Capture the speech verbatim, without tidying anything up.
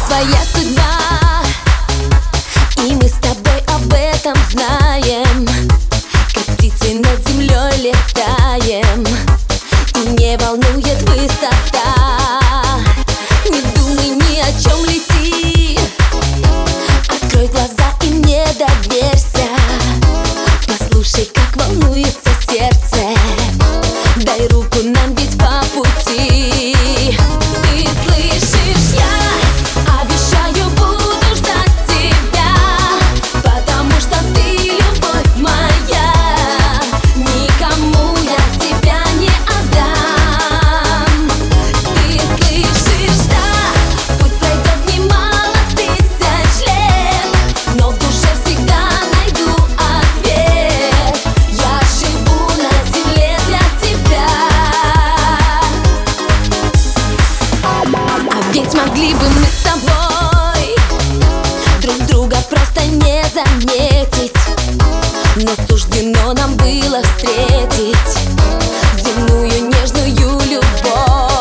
своя судьба, и мы с тобой об этом знаем. Как птицы над землей летаем, и не волнует высота. Не думай ни о чем, лети, открой глаза и мне доверься. Послушай, как волнуется сердце, дай руку, нам ведь по пути. Ты слышишь, я обещаю, буду ждать тебя, потому что ты любовь моя, никому я тебя не отдам. Ты слышишь, да, пусть пройдет немало тысяч лет, но в душе всегда найду ответ. Я живу на земле для тебя. А ведь могли бы мы с тобой друг друга просто не заметить, но суждено нам было встретить земную нежную любовь.